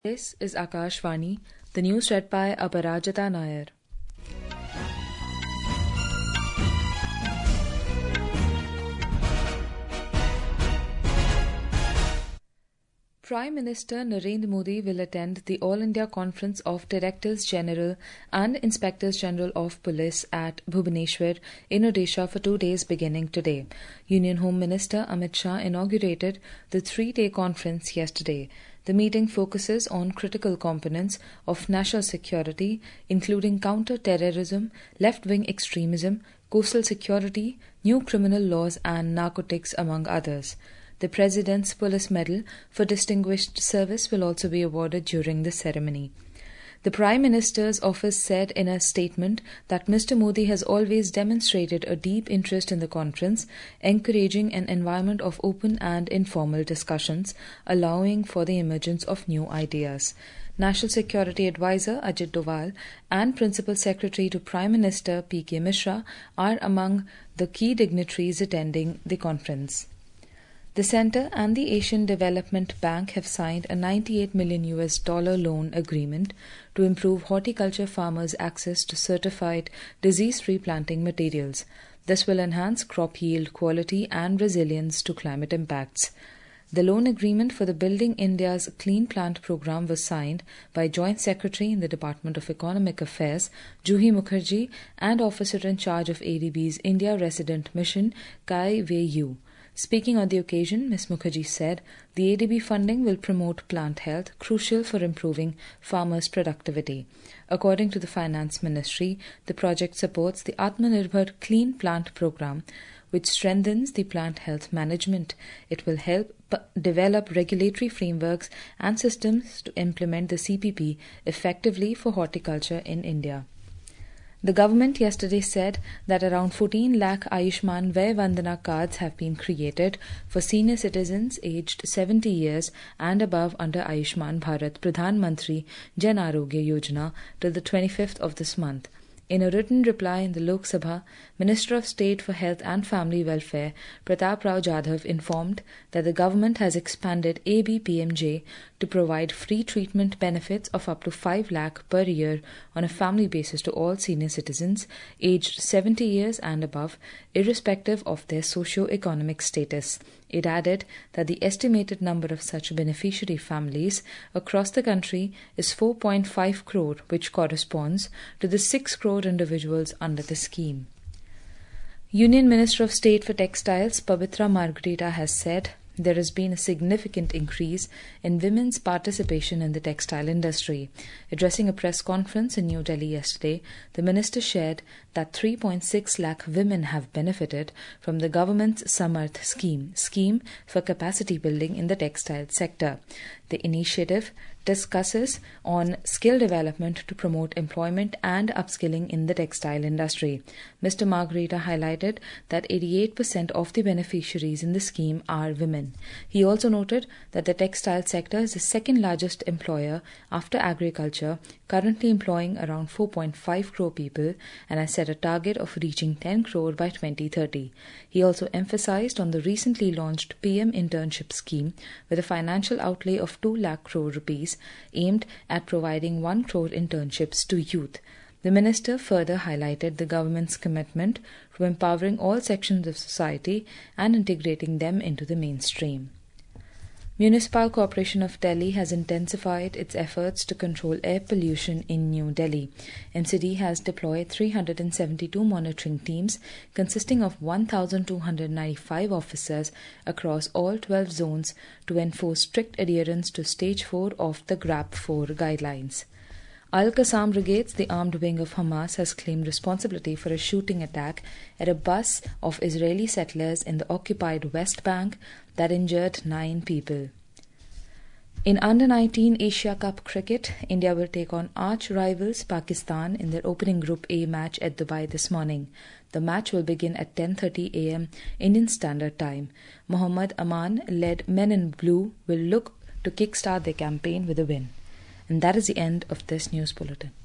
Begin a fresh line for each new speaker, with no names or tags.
This is Akashvani, the news read by Aparajita Nair. Prime Minister Narendra Modi will attend the All India Conference of Directors General and Inspectors General of Police at Bhubaneswar in Odisha for 2 days beginning today. Union Home Minister Amit Shah inaugurated the 3-day conference yesterday. The meeting focuses on critical components of national security, including counter-terrorism, left-wing extremism, coastal security, new criminal laws and narcotics, among others. The President's Police Medal for Distinguished Service will also be awarded during the ceremony. The Prime Minister's office said in a statement that Mr. Modi has always demonstrated a deep interest in the conference, encouraging an environment of open and informal discussions, allowing for the emergence of new ideas. National Security Advisor Ajit Doval and Principal Secretary to Prime Minister P.K. Mishra are among the key dignitaries attending the conference. The Centre and the Asian Development Bank have signed a $98 million loan agreement to improve horticulture farmers' access to certified disease-free planting materials. This will enhance crop yield quality and resilience to climate impacts. The loan agreement for the Building India's Clean Plant Programme was signed by Joint Secretary in the Department of Economic Affairs, Juhi Mukherjee, and Officer in charge of ADB's India Resident Mission, Kai Wei-yu. Speaking on the occasion, Ms. Mukherjee said the ADB funding will promote plant health, crucial for improving farmers' productivity. According to the Finance Ministry, the project supports the Atmanirbhar Clean Plant Programme, which strengthens the plant health management. It will help develop regulatory frameworks and systems to implement the CPP effectively for horticulture in India. The government yesterday said that around 14 lakh Ayushman Vay Vandana cards have been created for senior citizens aged 70 years and above under Ayushman Bharat Pradhan Mantri Jan Arogya Yojana till the 25th of this month. In a written reply in the Lok Sabha, Minister of State for Health and Family Welfare Pratap Rao Jadhav informed that the government has expanded ABPMJ to provide free treatment benefits of up to 5 lakh per year on a family basis to all senior citizens aged 70 years and above, irrespective of their socio-economic status. It added that the estimated number of such beneficiary families across the country is 4.5 crore, which corresponds to the 6 crore individuals under the scheme. Union Minister of State for Textiles Pabitra Margarita has said there has been a significant increase in women's participation in the textile industry. Addressing a press conference in New Delhi yesterday, the minister shared that 3.6 lakh women have benefited from the government's Samarth scheme for capacity building in the textile sector. The initiative discusses on skill development to promote employment and upskilling in the textile industry. Mr. Margarita highlighted that 88% of the beneficiaries in the scheme are women. He also noted that the textile sector is the second largest employer after agriculture, currently employing around 4.5 crore people, and has set a target of reaching 10 crore by 2030. He also emphasized on the recently launched PM Internship Scheme with a financial outlay of 2 lakh crore rupees aimed at providing 1 crore internships to youth. The minister further highlighted the government's commitment to empowering all sections of society and integrating them into the mainstream. Municipal Corporation of Delhi has intensified its efforts to control air pollution in New Delhi. MCD has deployed 372 monitoring teams consisting of 1,295 officers across all 12 zones to enforce strict adherence to Stage 4 of the GRAP 4 guidelines. Al-Qassam Brigades, the armed wing of Hamas, has claimed responsibility for a shooting attack at a bus of Israeli settlers in the occupied West Bank that injured 9 people. In Under-19 Asia Cup cricket, India will take on arch-rivals Pakistan in their opening Group A match at Dubai this morning. The match will begin at 10:30 a.m. Indian Standard Time. Mohammad Aman-led Men in Blue will look to kickstart their campaign with a win. And that is the end of this news bulletin.